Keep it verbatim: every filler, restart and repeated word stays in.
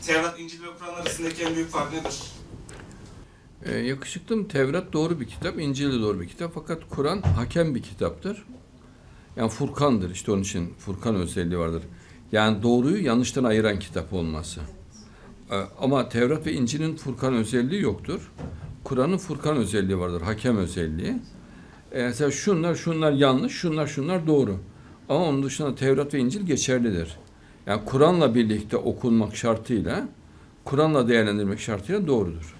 Tevrat, İncil ve Kur'an arasındaki en büyük fark nedir? Ee, yakışıklım, Tevrat doğru bir kitap, İncil de doğru bir kitap. Fakat Kur'an hakem bir kitaptır. Yani Furkan'dır, işte onun için Furkan özelliği vardır. Yani doğruyu yanlıştan ayıran kitap olması. Ee, ama Tevrat ve İncil'in Furkan özelliği yoktur. Kur'an'ın Furkan özelliği vardır, hakem özelliği. Ee, mesela şunlar şunlar yanlış, şunlar şunlar doğru. Ama onun dışında Tevrat ve İncil geçerlidir. Yani Kur'an'la birlikte okunmak şartıyla, Kur'an'la değerlendirmek şartıyla doğrudur.